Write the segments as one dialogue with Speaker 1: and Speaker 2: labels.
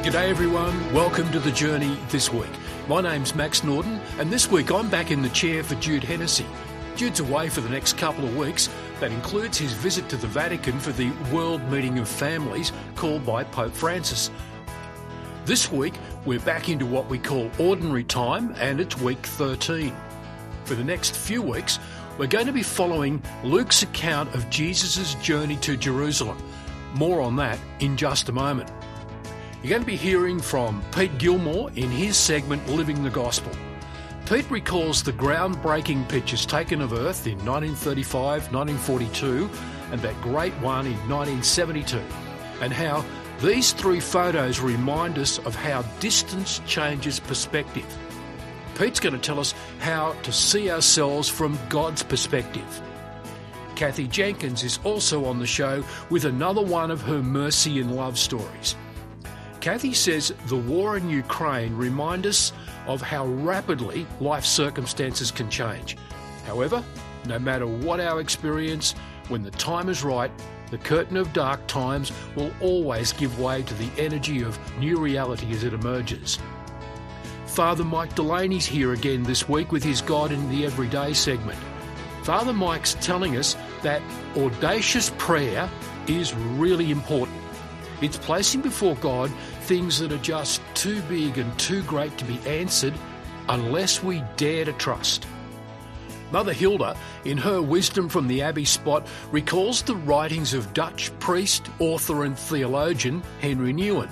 Speaker 1: G'day everyone, welcome to The Journey this week. My name's Max Norden, and this week I'm back in the chair for Jude Hennessy. Jude's away for the next couple of weeks. That includes his visit to the Vatican for the World Meeting of Families called by Pope Francis. This week we're back into what we call ordinary time, and it's week 13. For the next few weeks we're going to be following Luke's account of Jesus' journey to Jerusalem. More on that in just a moment. You're going to be hearing from Pete Gilmore in his segment Living the Gospel. Pete recalls the groundbreaking pictures taken of Earth in 1935, 1942 and that great one in 1972, and how these three photos remind us of how distance changes perspective. Pete's going to tell us how to see ourselves from God's perspective. Kathy Jenkins is also on the show with another one of her mercy and love stories. Kathy says the war in Ukraine reminds us of how rapidly life circumstances can change. However, no matter what our experience, when the time is right, the curtain of dark times will always give way to the energy of new reality as it emerges. Father Mike Delaney's here again this week with his God in the Everyday segment. Father Mike's telling us that audacious prayer is really important. It's placing before God things that are just too big and too great to be answered unless we dare to trust. Mother Hilda, in her Wisdom from the Abbey Spot, recalls the writings of Dutch priest, author and theologian Henry Nouwen.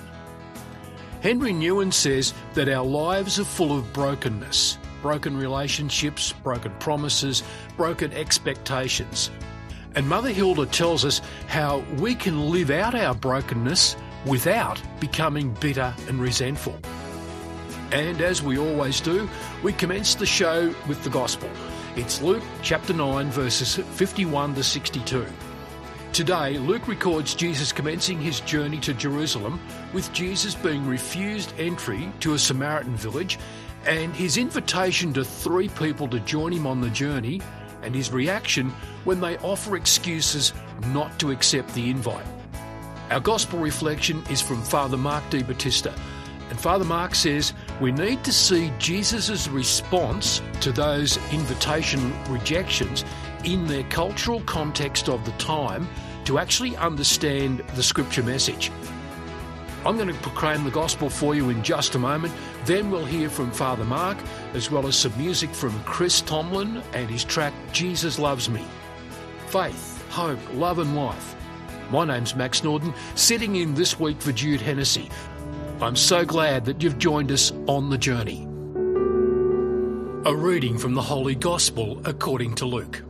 Speaker 1: Henry Nouwen says that our lives are full of brokenness, broken relationships, broken promises, broken expectations. And Mother Hilda tells us how we can live out our brokenness without becoming bitter and resentful. And as we always do, we commence the show with the Gospel. It's Luke chapter 9 verses 51 to 62. Today, Luke records Jesus commencing his journey to Jerusalem, with Jesus being refused entry to a Samaritan village, and his invitation to 3 people to join him on the journey, and his reaction when they offer excuses not to accept the invite. Our gospel reflection is from Father Mark Di Battista, and Father Mark says we need to see Jesus' response to those invitation rejections in their cultural context of the time to actually understand the scripture message. I'm going to proclaim the gospel for you in just a moment. Then we'll hear from Father Mark, as well as some music from Chris Tomlin and his track Jesus Loves Me. Faith, hope, love and life. My name's Max Norden, sitting in this week for Jude Hennessy. I'm so glad that you've joined us on the journey. A reading from the Holy Gospel according to Luke.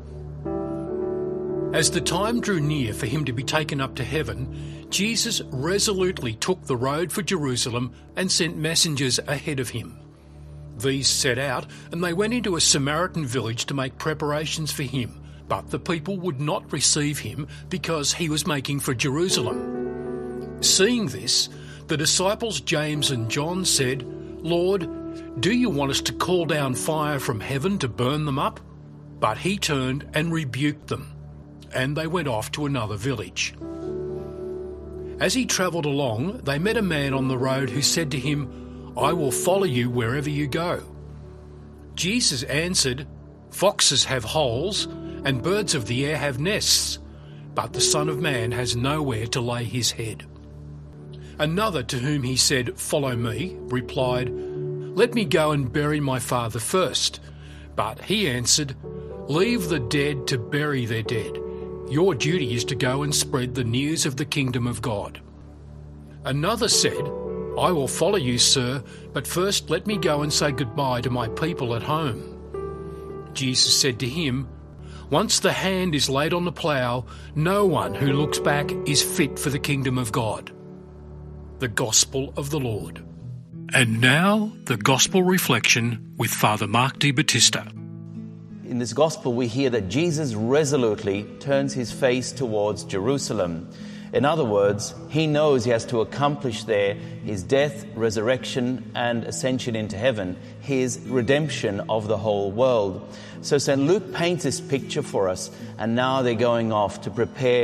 Speaker 1: As the time drew near for him to be taken up to heaven, Jesus resolutely took the road for Jerusalem and sent messengers ahead of him. These set out, and they went into a Samaritan village to make preparations for him, but the people would not receive him because he was making for Jerusalem. Seeing this, the disciples James and John said, "Lord, do you want us to call down fire from heaven to burn them up?" But he turned and rebuked them, and they went off to another village. As he travelled along, they met a man on the road who said to him, "I will follow you wherever you go." Jesus answered, "Foxes have holes, and birds of the air have nests, but the Son of Man has nowhere to lay his head." Another, to whom he said, "Follow me," replied, "Let me go and bury my father first." But he answered, "Leave the dead to bury their dead. Your duty is to go and spread the news of the kingdom of God." Another said, "I will follow you, sir, but first let me go and say goodbye to my people at home." Jesus said to him, "Once the hand is laid on the plough, no one who looks back is fit for the kingdom of God." The Gospel of the Lord. And now, the Gospel reflection with Father Mark Di Battista.
Speaker 2: In this Gospel, we hear that Jesus resolutely turns his face towards Jerusalem. In other words, he knows he has to accomplish there his death, resurrection, and ascension into heaven, his redemption of the whole world. So St. Luke paints this picture for us, and now they're going off to prepare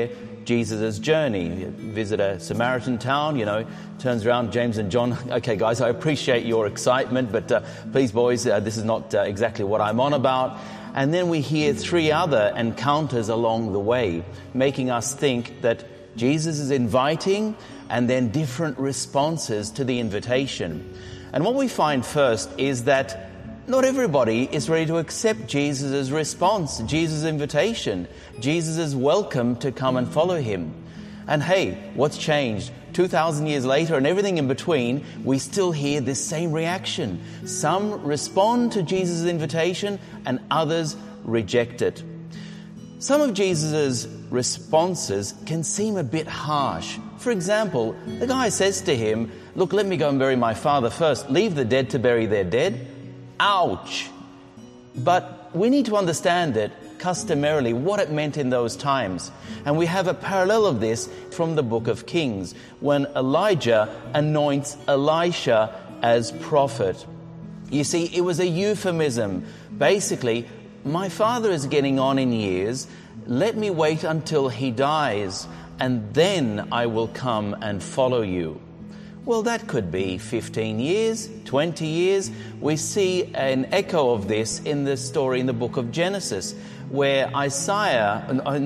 Speaker 2: Jesus' journey. Visit a Samaritan town, turns around, James and John, okay guys, I appreciate your excitement, but please boys, this is not exactly what I'm on about. And then we hear 3 other encounters along the way, making us think that Jesus is inviting and then different responses to the invitation. And what we find first is that not everybody is ready to accept Jesus' response, Jesus' invitation, Jesus' welcome to come and follow him. And hey, what's changed? 2,000 years later and everything in between, we still hear this same reaction. Some respond to Jesus' invitation and others reject it. Some of Jesus' responses can seem a bit harsh. For example, the guy says to him, look, let me go and bury my father first. Leave the dead to bury their dead. Ouch! But we need to understand it customarily, what it meant in those times. And we have a parallel of this from the book of Kings, when Elijah anoints Elisha as prophet. You see, it was a euphemism. Basically, my father is getting on in years. Let me wait until he dies, and then I will come and follow you. Well, that could be 15 years, 20 years. We see an echo of this in the story in the book of Genesis, where Isaac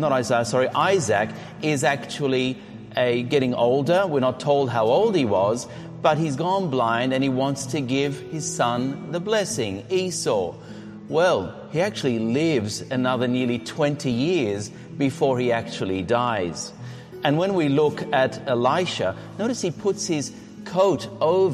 Speaker 2: is actually getting older. We're not told how old he was, but he's gone blind and he wants to give his son the blessing, Esau. Well, he actually lives another nearly 20 years before he actually dies. And when we look at Elisha, notice he puts his cloak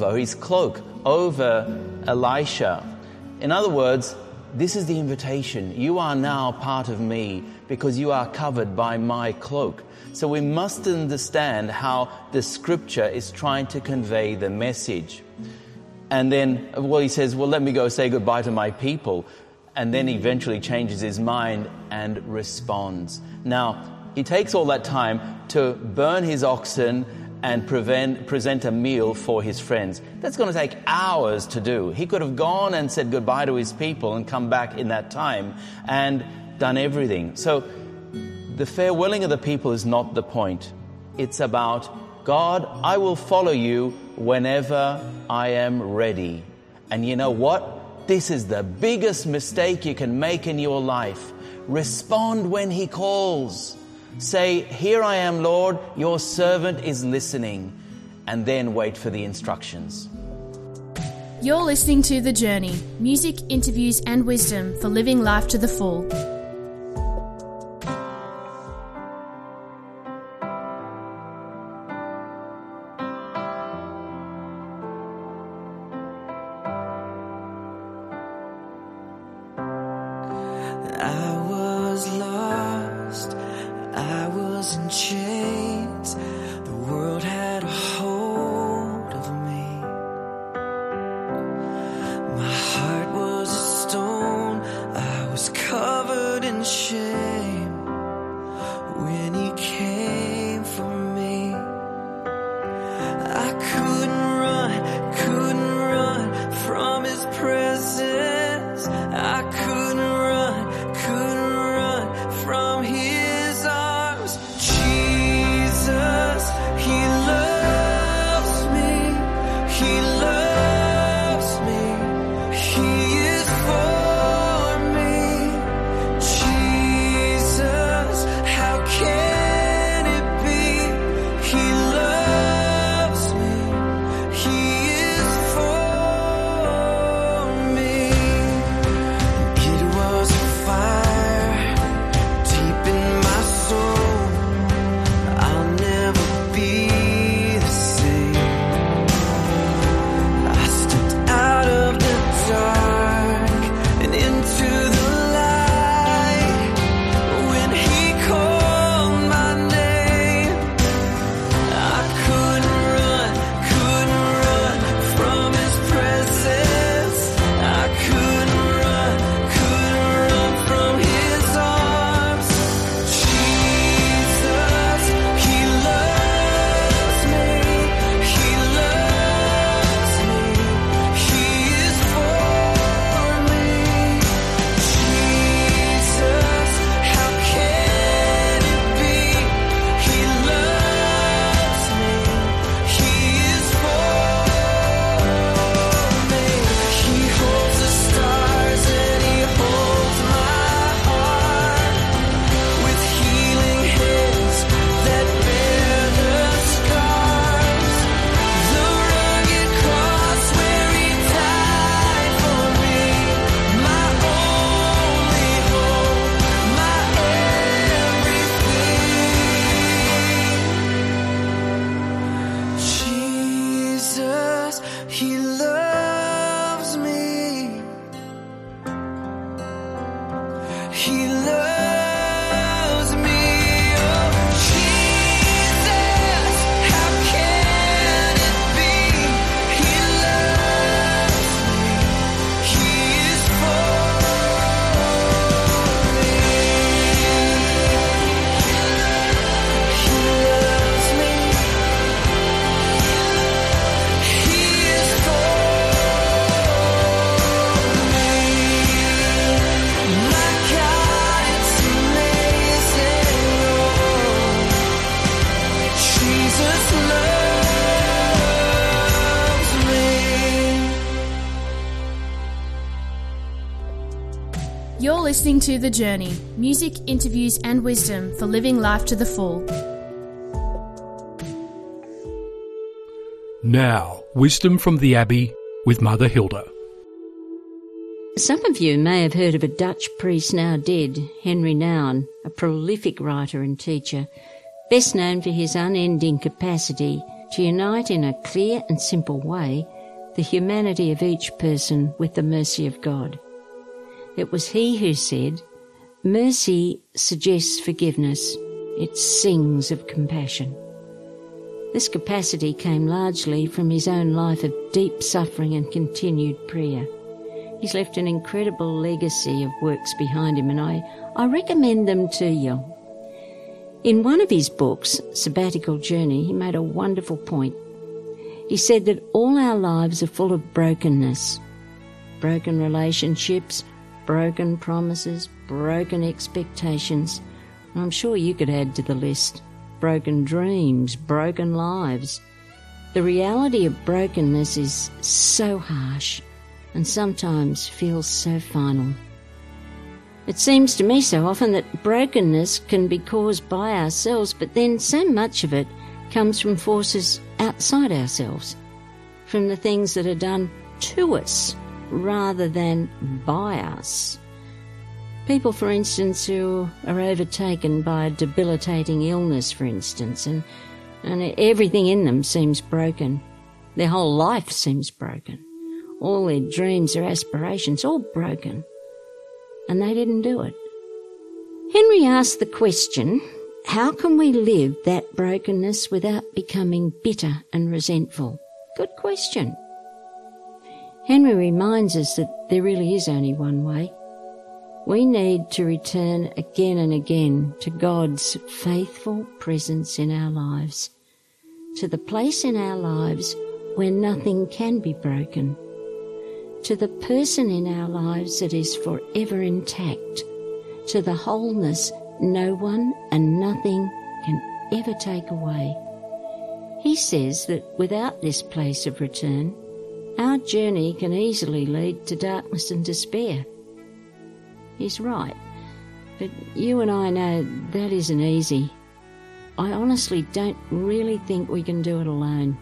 Speaker 2: over Elisha. In other words, this is the invitation. You are now part of me because you are covered by my cloak. So we must understand how the scripture is trying to convey the message. And then, he says, let me go say goodbye to my people. And then eventually changes his mind and responds. Now, he takes all that time to burn his oxen and present a meal for his friends. That's going to take hours to do. He could have gone and said goodbye to his people and come back in that time and done everything. So the farewelling of the people is not the point. It's about, God, I will follow you whenever I am ready. And you know what? This is the biggest mistake you can make in your life. Respond when he calls. Say, here I am, Lord, your servant is listening, and then wait for the instructions.
Speaker 3: You're listening to The Journey, music, interviews and wisdom for living life to the full.
Speaker 4: I was lost, I was in chains, the world had a hold of me. My heart was a stone, I was covered
Speaker 3: You're listening to The Journey, music, interviews and wisdom for living life to the full.
Speaker 1: Now, wisdom from the Abbey with Mother Hilda.
Speaker 5: Some of you may have heard of a Dutch priest now dead, Henry Nouwen, a prolific writer and teacher, best known for his unending capacity to unite in a clear and simple way the humanity of each person with the mercy of God. It was he who said, "Mercy suggests forgiveness. It sings of compassion." This capacity came largely from his own life of deep suffering and continued prayer. He's left an incredible legacy of works behind him, and I recommend them to you. In one of his books, Sabbatical Journey, he made a wonderful point. He said that all our lives are full of brokenness. Broken relationships, broken promises, broken expectations. And I'm sure you could add to the list. Broken dreams, broken lives. The reality of brokenness is so harsh and sometimes feels so final. It seems to me so often that brokenness can be caused by ourselves, but then so much of it comes from forces outside ourselves, from the things that are done to us rather than by us. People, for instance, who are overtaken by a debilitating illness, for instance, and everything in them seems broken. Their whole life seems broken. All their dreams, their aspirations, all broken. And they didn't do it. Henry asked the question, how can we live that brokenness without becoming bitter and resentful? Good question. Henry reminds us that there really is only one way. We need to return again and again to God's faithful presence in our lives, to the place in our lives where nothing can be broken, to the person in our lives that is forever intact, to the wholeness no one and nothing can ever take away. He says that without this place of return, our journey can easily lead to darkness and despair. He's right, but you and I know that isn't easy. I honestly don't really think we can do it alone.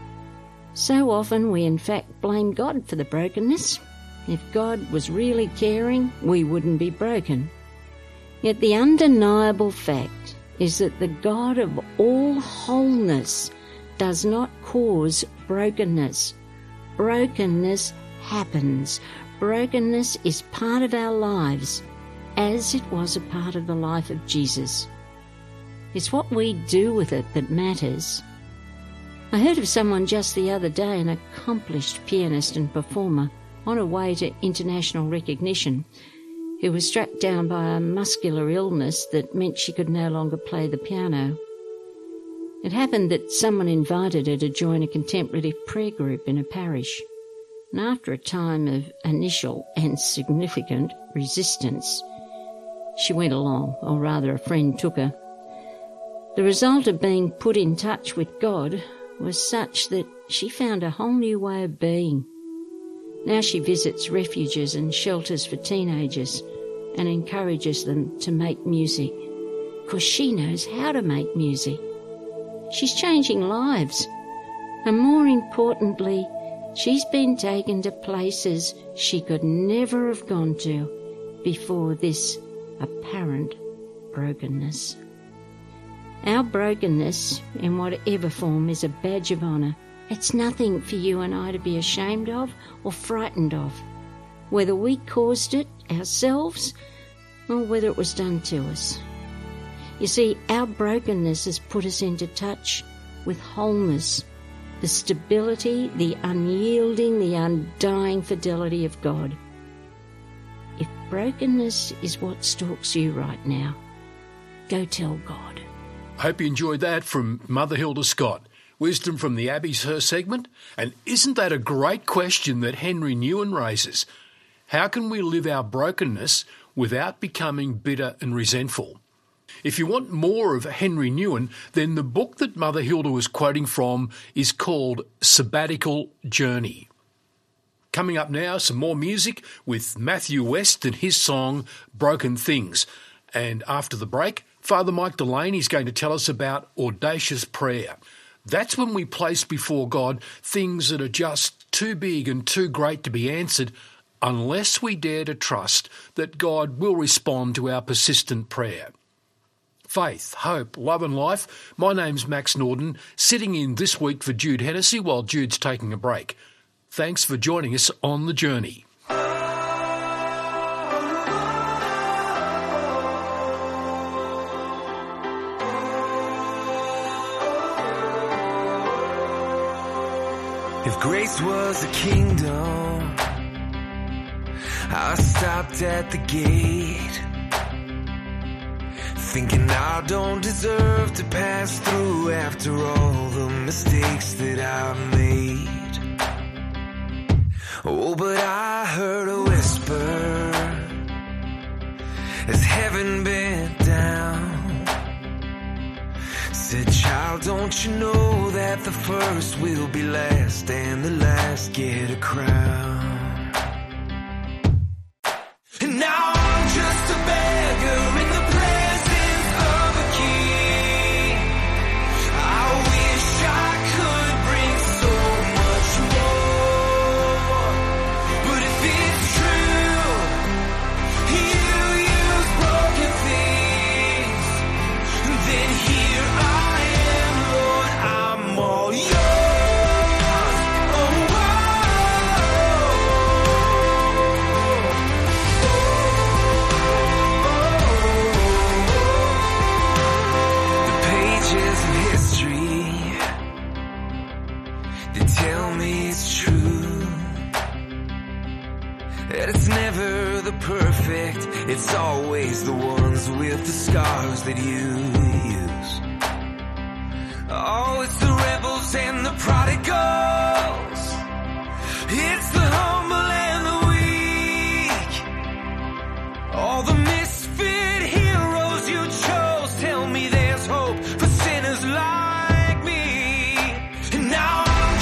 Speaker 5: So often we in fact blame God for the brokenness. If God was really caring, we wouldn't be broken. Yet the undeniable fact is that the God of all wholeness does not cause brokenness. Brokenness happens. Brokenness is part of our lives, as it was a part of the life of Jesus. It's what we do with it that matters. I heard of someone just the other day, an accomplished pianist and performer on her way to international recognition, who was struck down by a muscular illness that meant she could no longer play the piano. It happened that someone invited her to join a contemplative prayer group in a parish, and after a time of initial and significant resistance, she went along, or rather a friend took her. The result of being put in touch with God was such that she found a whole new way of being. Now she visits refuges and shelters for teenagers and encourages them to make music, because she knows how to make music. She's changing lives, and more importantly, she's been taken to places she could never have gone to before this apparent brokenness. Our brokenness, in whatever form, is a badge of honour. It's nothing for you and I to be ashamed of or frightened of, whether we caused it ourselves or whether it was done to us. You see, our brokenness has put us into touch with wholeness, the stability, the unyielding, the undying fidelity of God. If brokenness is what stalks you right now, go tell God.
Speaker 1: Hope you enjoyed that from Mother Hilda Scott. Wisdom from the Abbey's her segment. And isn't that a great question that Henry Nouwen raises? How can we live our brokenness without becoming bitter and resentful? If you want more of Henry Nouwen, then the book that Mother Hilda was quoting from is called Sabbatical Journey. Coming up now, some more music with Matthew West and his song Broken Things. And after the break, Father Mike Delaney is going to tell us about audacious prayer. That's when we place before God things that are just too big and too great to be answered unless we dare to trust that God will respond to our persistent prayer. Faith, hope, love and life. My name's Max Norden, sitting in this week for Jude Hennessy while Jude's taking a break. Thanks for joining us on The Journey.
Speaker 4: If grace was a kingdom, I stopped at the gate, thinking I don't deserve to pass through after all the mistakes that I've made. Oh, but I heard a whisper as heaven bent down, said, child, don't you know that the first will be last and the last get a crown? And now I'm just a beggar in the presence of a king. I wish I could bring so much more, but if it's true, you use broken things, then here I am, Lord, I'm all yours. Tell me it's true, that it's never the perfect, it's always the ones with the scars that you use. Oh, it's the rebels and the prodigals, it's the humble and the weak, all the misfit heroes you chose. Tell me there's hope for sinners like me. And now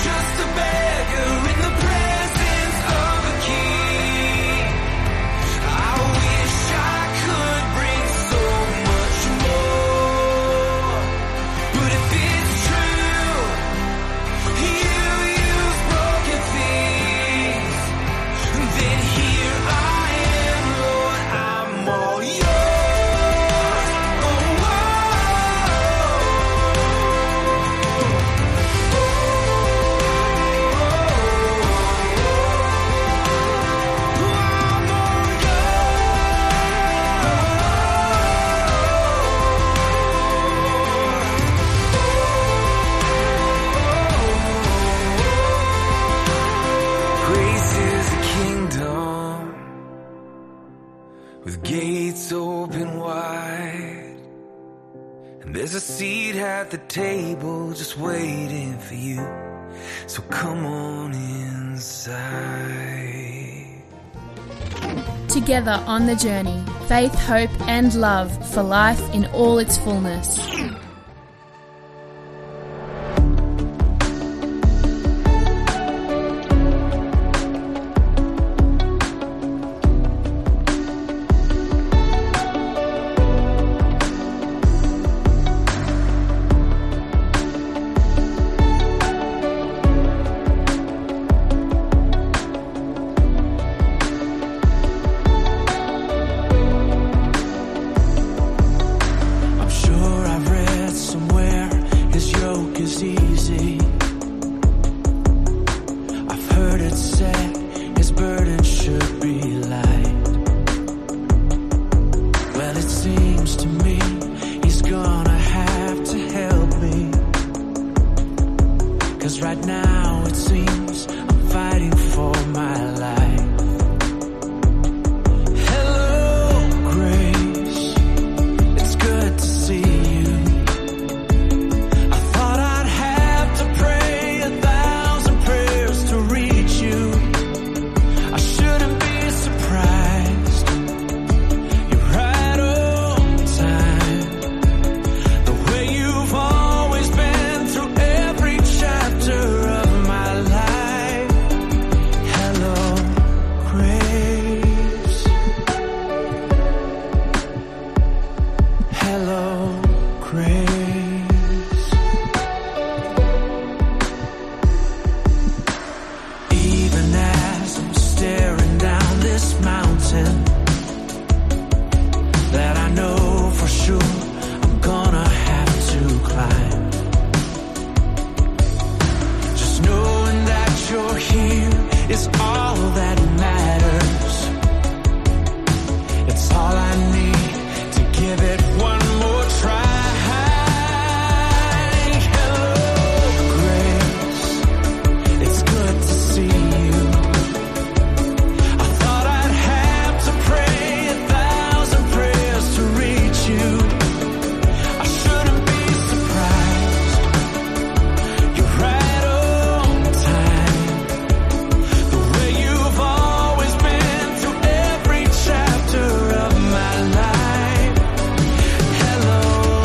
Speaker 4: open wide, and there's a seat at the table just waiting for you, so come on inside.
Speaker 3: Together on the journey, faith, hope and love for life in all its fullness.
Speaker 4: Hello. is all that matters. It's all I need to give it one more try. Hello, grace. It's good to see you. I thought I'd have to pray 1,000 prayers to reach you. I shouldn't be surprised. You're right on time. The way you've always been through every chapter of my life. Hello,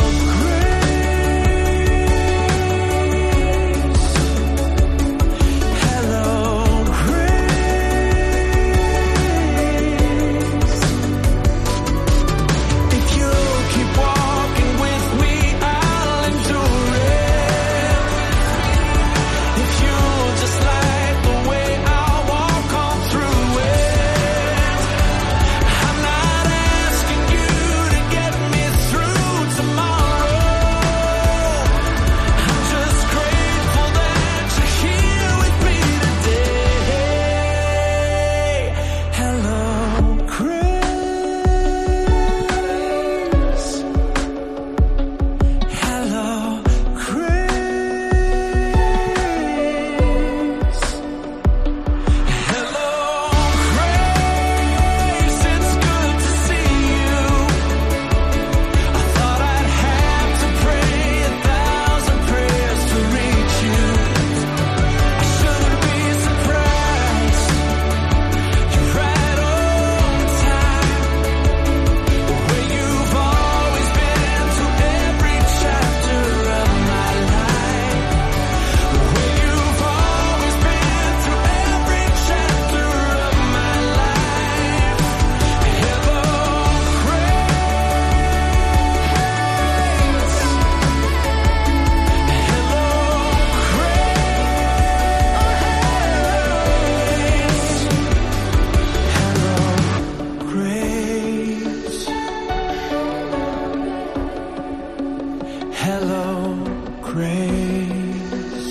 Speaker 4: grace. Hello, grace. If you keep walking with me, I'll endure it. If you just like the way I walk on through it. I'm not asking you to get me through tomorrow. I'm just grateful that you're here with me today. Hello, grace. Hello, grace. Hello, grace. It's good to see you. I thought I'd have to pray 1,000 prayers to reach you. I shouldn't be surprised. You're right on time. The way you've always been through every chapter of my life. The way you've always been through every chapter of my life. Hello, grace. Hello, grace.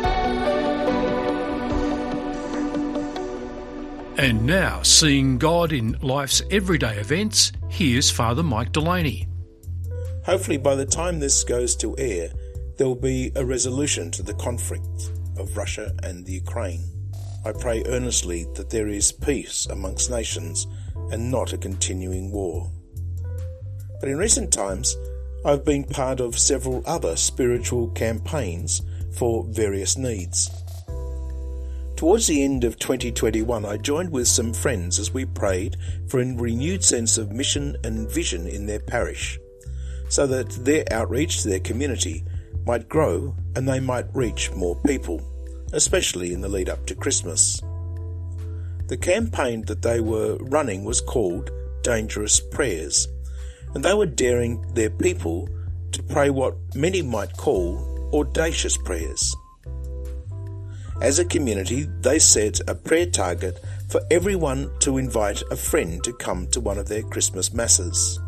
Speaker 1: And now, seeing God in life's everyday events, here's Father Mike Delaney.
Speaker 6: Hopefully by the time this goes to air, there will be a resolution to the conflict of Russia and the Ukraine. I pray earnestly that there is peace amongst nations and not a continuing war. But in recent times, I've been part of several other spiritual campaigns for various needs. Towards the end of 2021, I joined with some friends as we prayed for a renewed sense of mission and vision in their parish, so that their outreach to their community might grow and they might reach more people, especially in the lead up to Christmas. The campaign that they were running was called Dangerous Prayers, and they were daring their people to pray what many might call audacious prayers. As a community, they set a prayer target for everyone to invite a friend to come to one of their Christmas masses.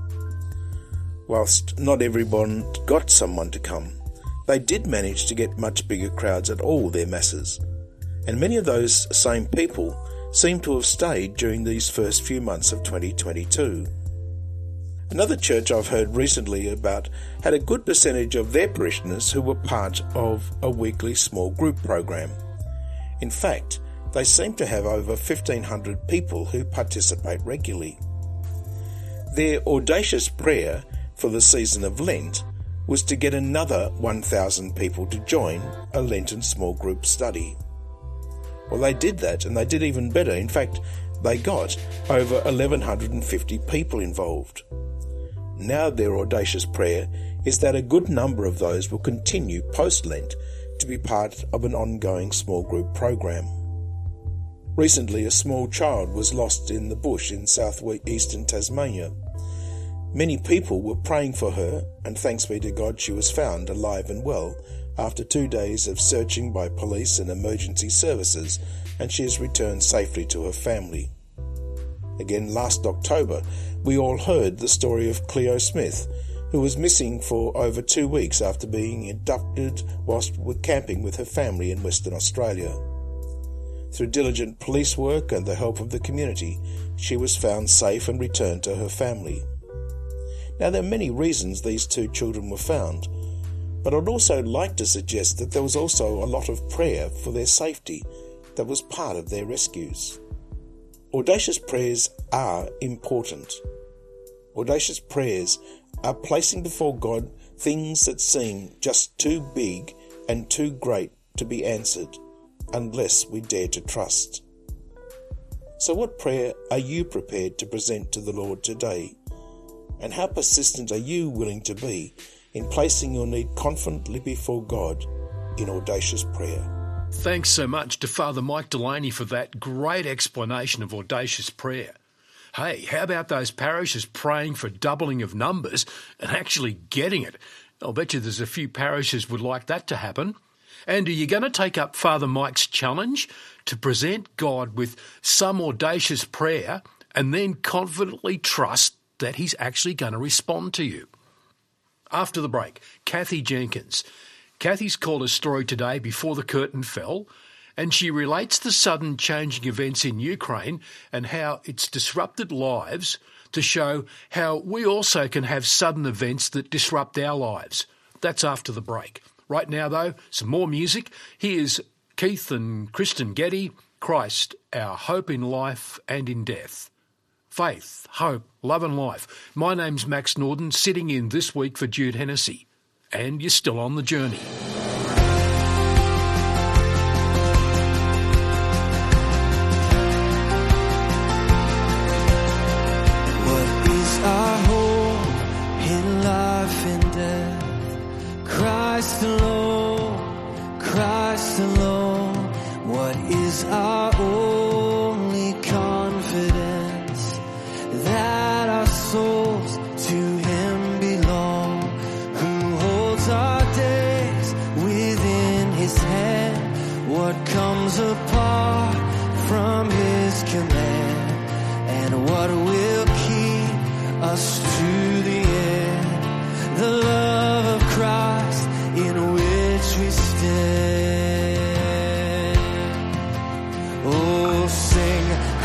Speaker 6: Whilst not everyone got someone to come, they did manage to get much bigger crowds at all their masses, and many of those same people seem to have stayed during these first few months of 2022. Another church I've heard recently about had a good percentage of their parishioners who were part of a weekly small group program. In fact, they seem to have over 1,500 people who participate regularly. Their audacious prayer for the season of Lent was to get another 1,000 people to join a Lenten small group study. Well, they did that, and they did even better. In fact, they got over 1,150 people involved. Now their audacious prayer is that a good number of those will continue post-Lent to be part of an ongoing small group program. Recently, a small child was lost in the bush in south-eastern Tasmania. Many people were praying for her, and thanks be to God she was found alive and well after 2 days of searching by police and emergency services, and she has returned safely to her family. Again, last October, we all heard the story of Cleo Smith, who was missing for over 2 weeks after being abducted whilst camping with her family in Western Australia. Through diligent police work and the help of the community, she was found safe and returned to her family. Now, there are many reasons these two children were found, but I'd also like to suggest that there was also a lot of prayer for their safety that was part of their rescues. Audacious prayers are important. Audacious prayers are placing before God things that seem just too big and too great to be answered unless we dare to trust. So what prayer are you prepared to present to the Lord today? And how persistent are you willing to be in placing your need confidently before God in audacious prayer?
Speaker 1: Thanks so much to Father Mike Delaney for that great explanation of audacious prayer. Hey, how about those parishes praying for doubling of numbers and actually getting it? I'll bet you there's a few parishes would like that to happen. And are you going to take up Father Mike's challenge to present God with some audacious prayer and then confidently trust that he's actually going to respond to you? After the break, Kathy Jenkins. Kathy's called a story today before the curtain fell, and she relates the sudden changing events in Ukraine and how it's disrupted lives to show how we also can have sudden events that disrupt our lives. That's after the break. Right now, though, some more music. Here's Keith and Kristen Getty, Christ, Our Hope in Life and in Death. Faith, hope, love and life. My name's Max Norden, sitting in this week for Jude Hennessy. And you're still on the journey.
Speaker 4: What is our hope in life and death? Christ alone, Christ alone. What is our only confidence? That our souls to Him belong, who holds our days within His hand. What comes apart from His command, and what will keep us to the end? The love of Christ in which we stand. Oh, sing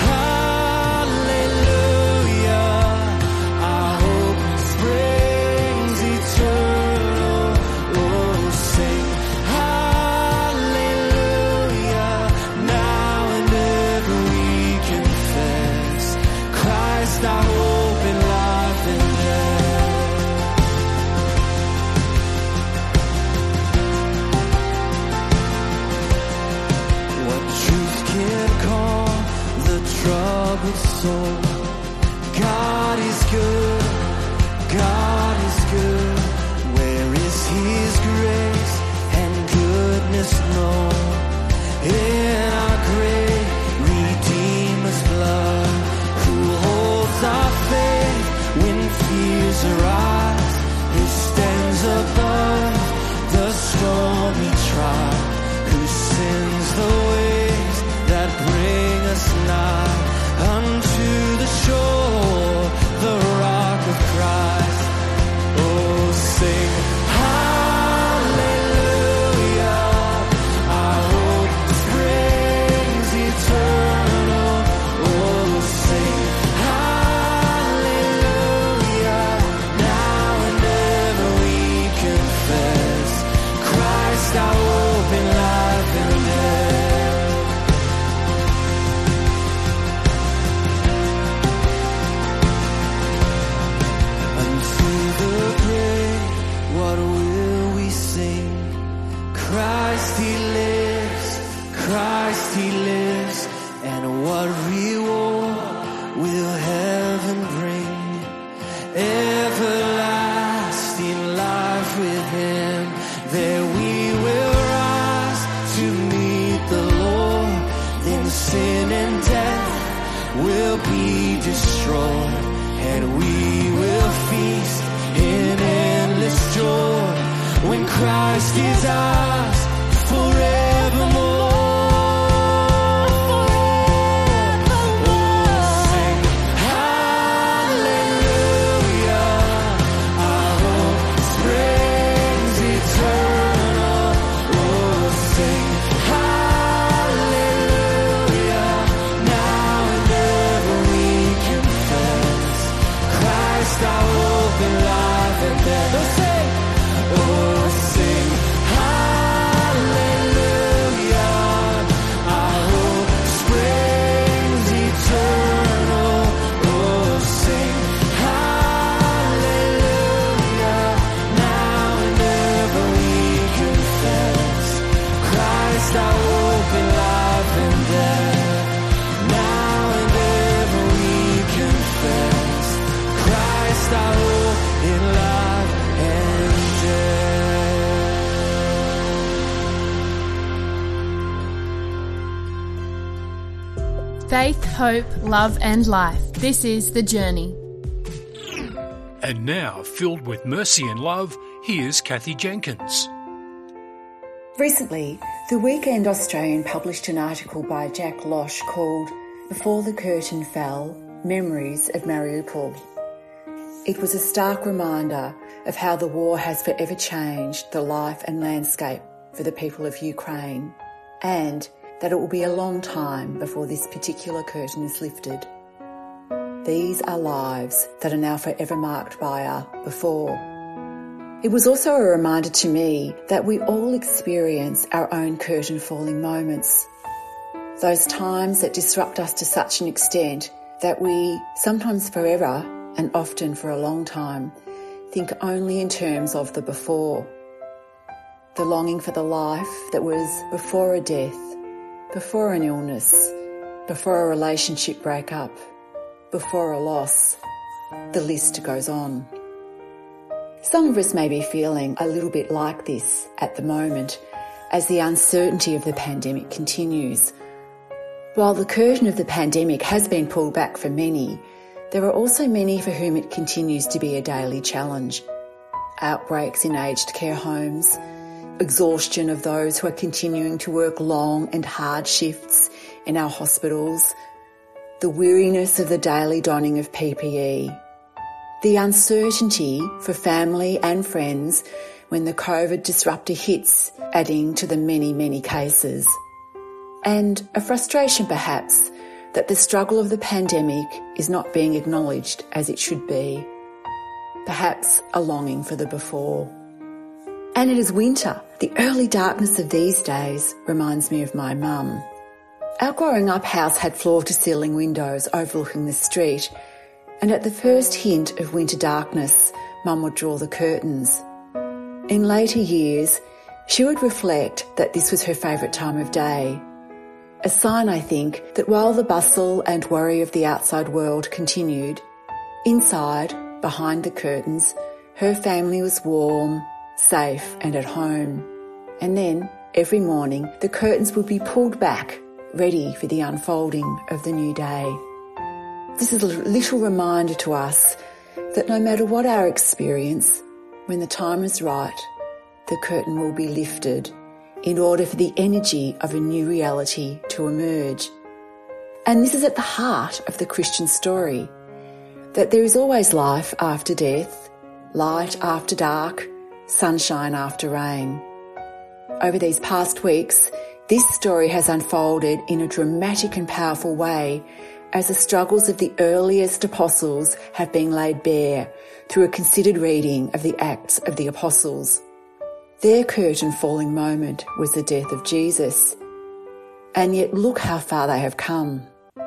Speaker 4: soul. God is good, God is good. Where is His grace and goodness known? In our great Redeemer's blood, who holds our faith when fears arise, who stands above the stormy trial, who sends the waves that bring us nigh unto the shore, the rock of Christ. Oh, sing hallelujah, our hope springs eternal. Oh, sing hallelujah, now and ever we confess Christ our hope in life and death. What will we sing? Christ He lives, Christ He lives, and what reward will heaven bring? Everlasting life with Him, there we will rise to meet the Lord. Then sin and death will be destroyed, and we will feast in endless joy when Christ is ours forevermore. Oh, sing hallelujah, our hope springs eternal. Oh, sing hallelujah,
Speaker 3: Faith, hope, love and life. This is The Journey.
Speaker 1: And now, filled with mercy and love, here's Kathy Jenkins.
Speaker 7: Recently, The Weekend Australian published an article by Jack Losh called Before the Curtain Fell, Memories of Mariupol. It was a stark reminder of how the war has forever changed the life and landscape for the people of Ukraine, and that it will be a long time before this particular curtain is lifted. These are lives that are now forever marked by a before. It was also a reminder to me that we all experience our own curtain falling moments. Those times that disrupt us to such an extent that we, sometimes forever and often for a long time, think only in terms of the before. The longing for the life that was before a death, before an illness, before a relationship breakup, before a loss. The list goes on. Some of us may be feeling a little bit like this at the moment as the uncertainty of the pandemic continues. While the curtain of the pandemic has been pulled back for many, there are also many for whom it continues to be a daily challenge. Outbreaks in aged care homes, exhaustion of those who are continuing to work long and hard shifts in our hospitals, the weariness of the daily donning of PPE, the uncertainty for family and friends when the COVID disruptor hits, adding to the many, many cases, and a frustration perhaps that the struggle of the pandemic is not being acknowledged as it should be, perhaps a longing for the before. And it is winter. The early darkness of these days reminds me of my mum. Our growing up house had floor-to-ceiling windows overlooking the street, and at the first hint of winter darkness, Mum would draw the curtains. In later years, she would reflect that this was her favourite time of day. A sign, I think, that while the bustle and worry of the outside world continued, inside, behind the curtains, her family was warm, safe and at home. And then, every morning, the curtains would be pulled back, ready for the unfolding of the new day. This is a little reminder to us that no matter what our experience, when the time is right, the curtain will be lifted in order for the energy of a new reality to emerge. And this is at the heart of the Christian story, that there is always life after death, light after dark, sunshine after rain. Over these past weeks, this story has unfolded in a dramatic and powerful way as the struggles of the earliest apostles have been laid bare through a considered reading of the Acts of the Apostles. Their curtain-falling moment was the death of Jesus. And yet look how far they have come.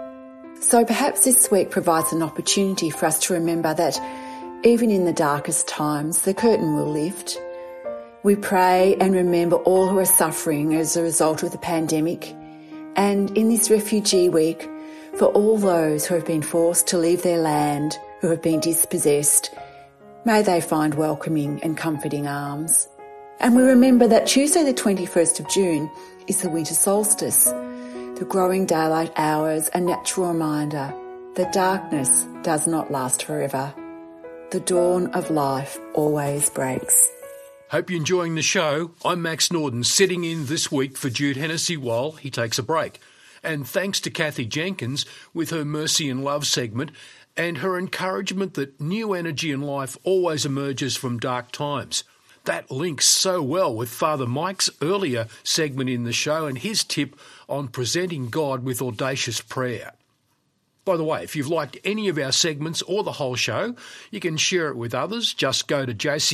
Speaker 7: So perhaps this week provides an opportunity for us to remember that even in the darkest times, the curtain will lift. We pray and remember all who are suffering as a result of the pandemic, and in this Refugee Week, for all those who have been forced to leave their land, who have been dispossessed, may they find welcoming and comforting arms. And we remember that Tuesday the 21st of June is the winter solstice, the growing daylight hours, a natural reminder that darkness does not last forever. The dawn of life always breaks.
Speaker 1: Hope you're enjoying the show. I'm Max Norden, sitting in this week for Jude Hennessy while he takes a break. And thanks to Kathy Jenkins with her Mercy and Love segment and her encouragement that new energy in life always emerges from dark times. That links so well with Father Mike's earlier segment in the show and his tip on presenting God with audacious prayer. By the way, if you've liked any of our segments or the whole show, you can share it with others. Just go to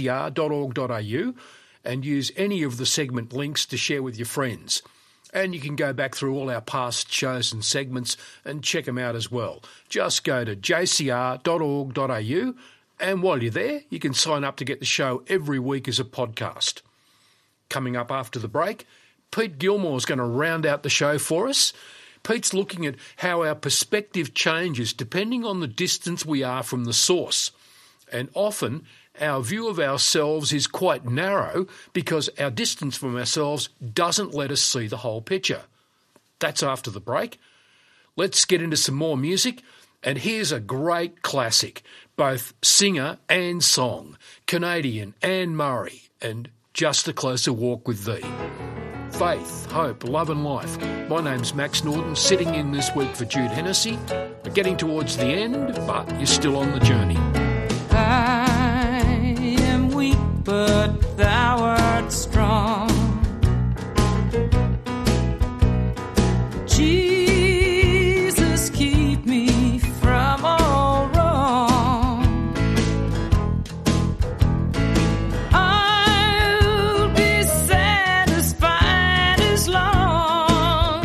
Speaker 1: jcr.org.au and use any of the segment links to share with your friends. And you can go back through all our past shows and segments and check them out as well. Just go to jcr.org.au, and while you're there, you can sign up to get the show every week as a podcast. Coming up after the break, Pete Gilmore's going to round out the show for us. Pete's looking at how our perspective changes depending on the distance we are from the source. And often, our view of ourselves is quite narrow because our distance from ourselves doesn't let us see the whole picture. That's after the break. let's get into some more music. And here's a great classic, both singer and song, Canadian Anne Murray and Just a Closer Walk with Thee. Faith, hope, love and life. My name's Max Norton, sitting in this week for Jude Hennessy. We're getting towards the end, but you're still on the journey.
Speaker 8: I am weak, but thou art strong. Jesus, keep me from all wrong. I'll be satisfied as long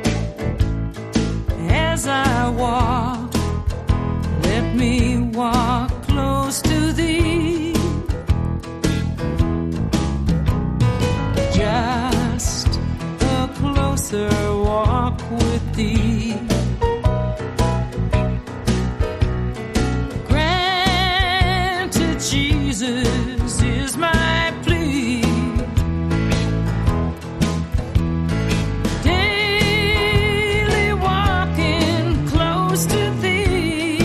Speaker 8: as I walk. Let me walk close to thee. Just a closer walk with thee. Granted, Jesus is my plea. Daily walking close to thee.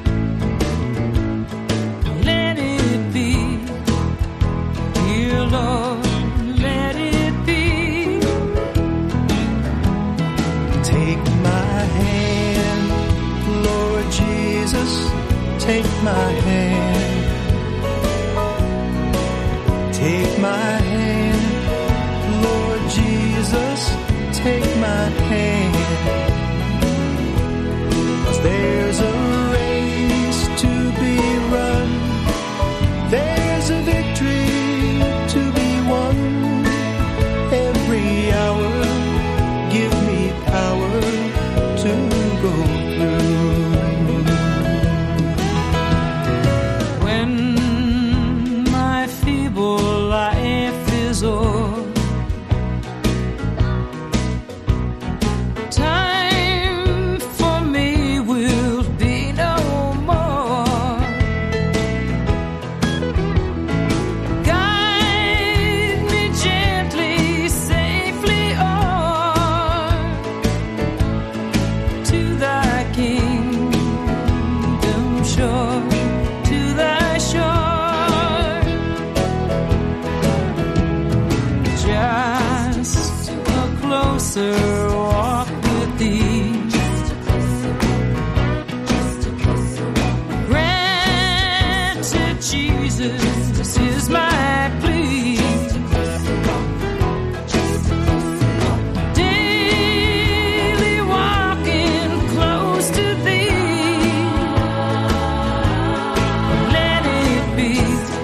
Speaker 8: Let it be, dear Lord, let it be.
Speaker 9: Take my hand, Lord Jesus, take my hand. Take my hand, Lord Jesus, take my hand. 'Cause there's a race to be run, there's a victory to be won. Every hour, give me power to go through.
Speaker 8: When my feeble life is o'er, time for me will be no more. Guide me gently, safely on to thy kingdom shore, to thy shore. Just a closer walk with thee. Granted, Jesus is my plea. Daily walking close to thee. Let it be,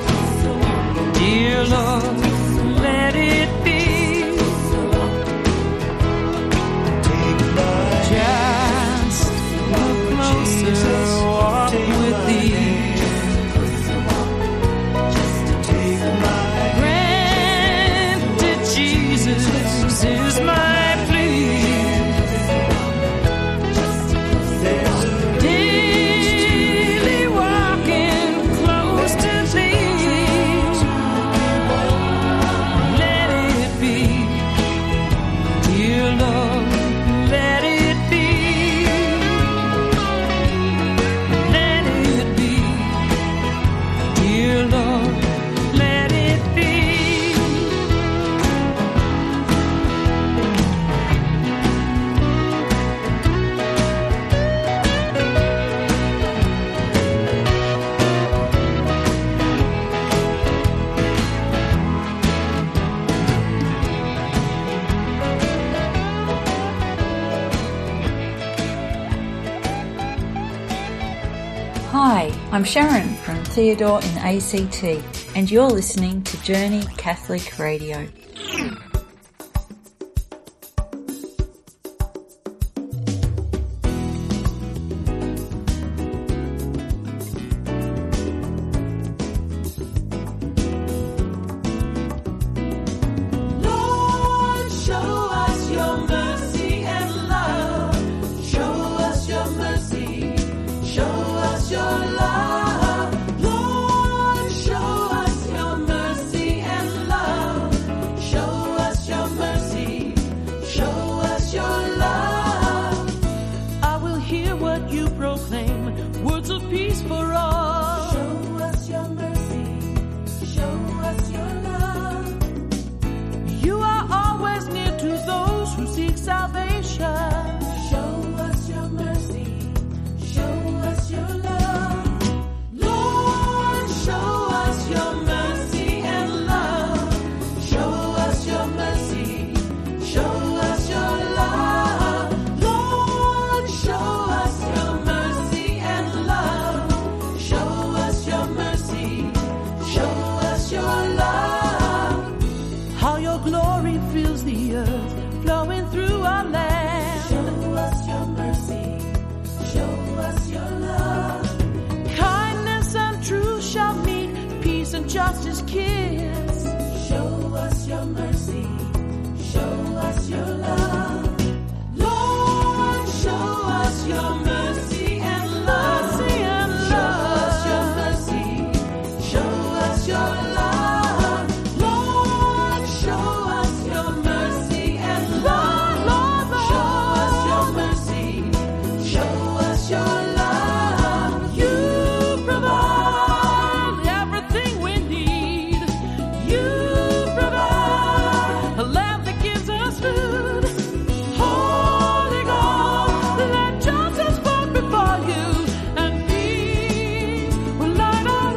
Speaker 8: dear Lord, let it be. Just a closer walk with thee. Granted, Jesus is my plea. Daily walking close to thee. Let it be, dear Lord, let it be. Let it be, dear Lord, let it be.
Speaker 10: Hi, I'm Sharon from Theodore in ACT, and you're listening to Journey Catholic Radio.
Speaker 4: Lord, show us your mercy and love. Show us your mercy. Show us your love. Lord, show us your mercy and love.
Speaker 8: mother's kiss. Show us your mercy, show us your love. Lord, show us your mercy and love. Show us your mercy, show us your love. Lord, show us your mercy and love. Show us your mercy, show us your love. You provide everything we need. You provide a lamp that gives us food. Holy God, let justice walk before you, and peace will light our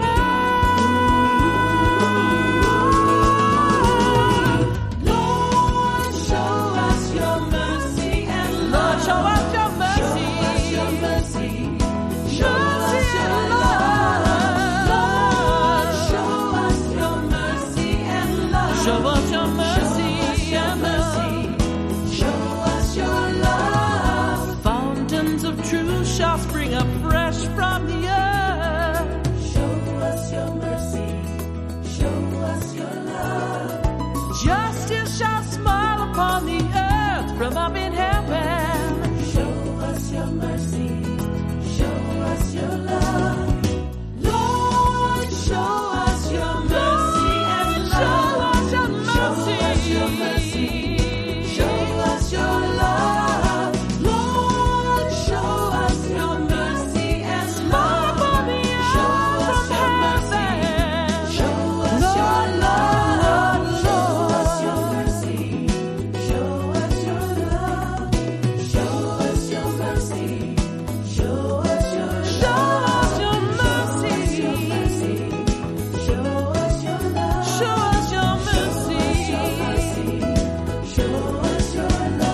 Speaker 8: way. Lord, show us your mercy and love. Show us your mercy. Show us your mercy. Show us your love. Lord, show us your mercy and love. Show us your mercy and love. Show us your love. Fountains of truth shall spring up fresh from the earth. Show us your mercy. Show us your love. Justice shall smile upon the earth from up in heaven. Show us your mercy. Show us your love. Lord, show us your mercy and love. Show us your mercy. Show us your love. Lord, show us your mercy and love. Show us your mercy. Show us your love. Show us your mercy. Show us your love. Show us your mercy. Show us your mercy. Show us your love. Show us your mercy. Show us your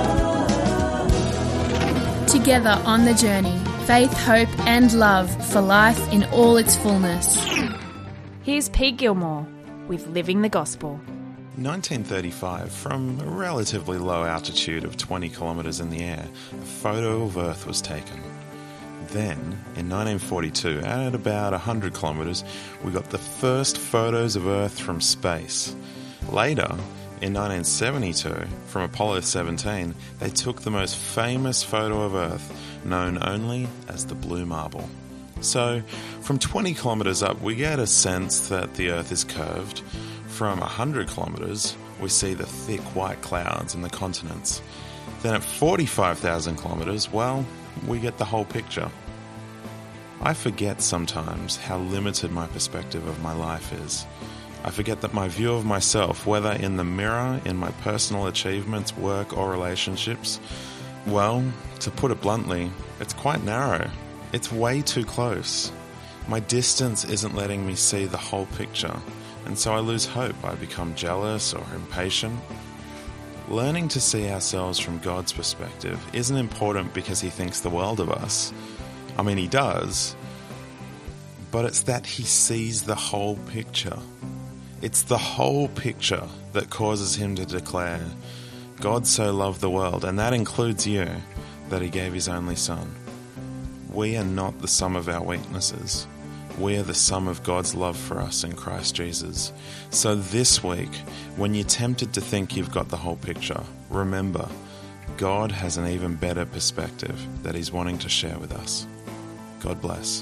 Speaker 8: love.
Speaker 3: Together on the journey, faith, hope, and love for life in all its fullness.
Speaker 11: Here's Pete Gilmore with Living the Gospel.
Speaker 12: In 1935, from a relatively low altitude of 20 kilometres in the air, a photo of Earth was taken. Then, in 1942, at about 100 kilometres, we got the first photos of Earth from space. Later, in 1972, from Apollo 17, they took the most famous photo of Earth, known only as the Blue Marble. So, from 20 kilometres up, we get a sense that the Earth is curved. From 100 kilometres, we see the thick white clouds and the continents. Then at 45,000 kilometres, well, we get the whole picture. I forget sometimes how limited my perspective of my life is. I forget that my view of myself, whether in the mirror, in my personal achievements, work or relationships, well, to put it bluntly, it's quite narrow. It's way too close. My distance isn't letting me see the whole picture, and so I lose hope. I become jealous or impatient. Learning to see ourselves from God's perspective isn't important because He thinks the world of us. I mean, He does, but it's that He sees the whole picture. It's the whole picture that causes Him to declare, God so loved the world, and that includes you, that He gave His only Son. We are not the sum of our weaknesses. We are the sum of God's love for us in Christ Jesus. So this week, when you're tempted to think you've got the whole picture, remember, God has an even better perspective that He's wanting to share with us. God bless.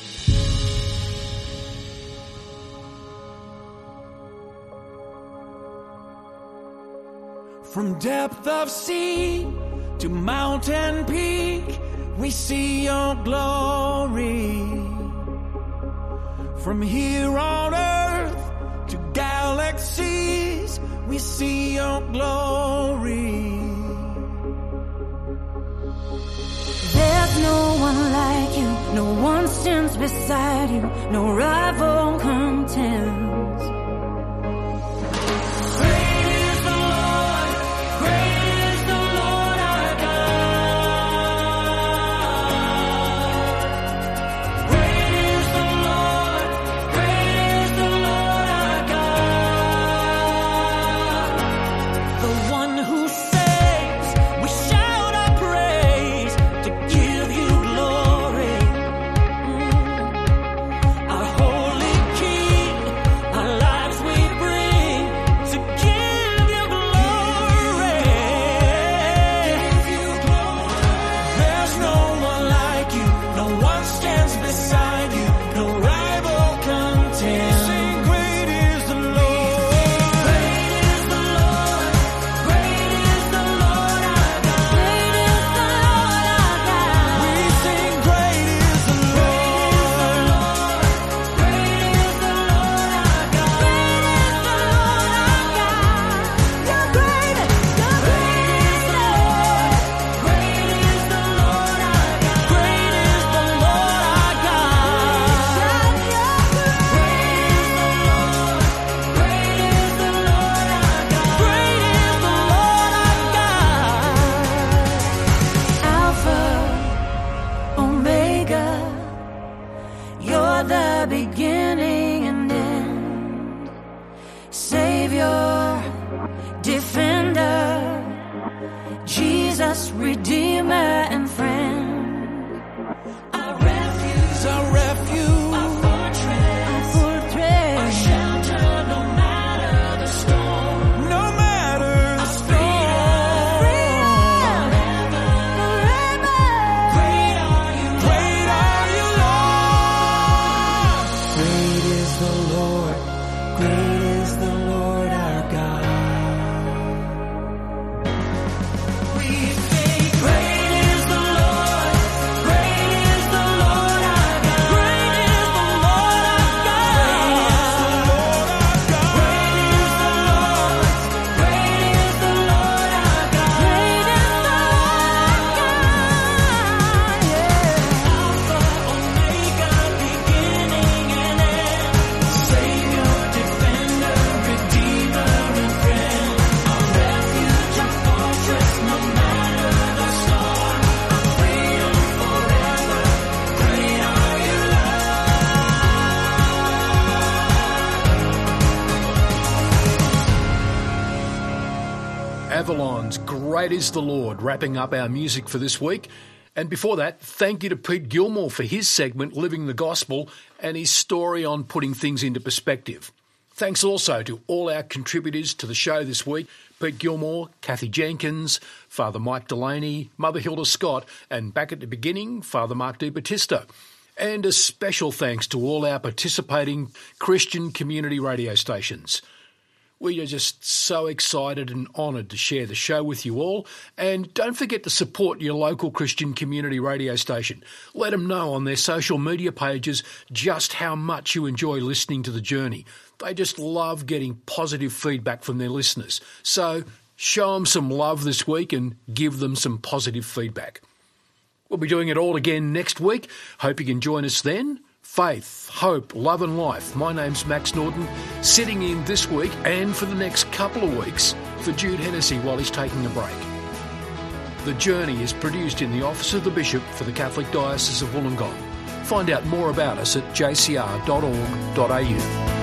Speaker 8: From depth of sea to mountain peak, we see your glory. From here on earth to galaxies, we see your glory.
Speaker 13: There's no one like you, no one stands beside you, no rival contends. Jesus, Redeemer and friend. Our refuge,
Speaker 4: Our refuge,
Speaker 13: our fortress, our shelter no matter the storm.
Speaker 4: no matter the storm.
Speaker 13: Great are you,
Speaker 4: Great are you, Lord.
Speaker 9: Great is the Lord, great is the Lord our God.
Speaker 13: we sing. Great is the Lord, great is the Lord our God. Great is the Lord our God. Great is the Lord, great is the Lord our God. Great is the Lord God. Yeah. Alpha, Omega, beginning and end. Savior, defender, redeemer and friend. Our refuge, our fortress, no matter the storm. Our freedom forever. Great are you,
Speaker 1: Avalon's Great is the Lord, wrapping up our music for this week. And before that, thank you to Pete Gilmore for his segment, Living the Gospel, and his story on putting things into perspective. Thanks also to all our contributors to the show this week, Pete Gilmore, Kathy Jenkins, Father Mike Delaney, Mother Hilda Scott, and back at the beginning, Father Mark DiBattista. And a special thanks to all our participating Christian community radio stations. We are just so excited and honoured to share the show with you all. And don't forget to support your local Christian community radio station. Let them know on their social media pages just how much you enjoy listening to The Journey. They just love getting positive feedback from their listeners. So show them some love this week and give them some positive feedback. We'll be doing it all again next week. Hope you can join us then. Faith, hope, love and life. My name's Max Norton, sitting in this week and for the next couple of weeks for Jude Hennessy while he's taking a break. The Journey is produced in the Office of the Bishop for the Catholic Diocese of Wollongong. Find out more about us at jcr.org.au.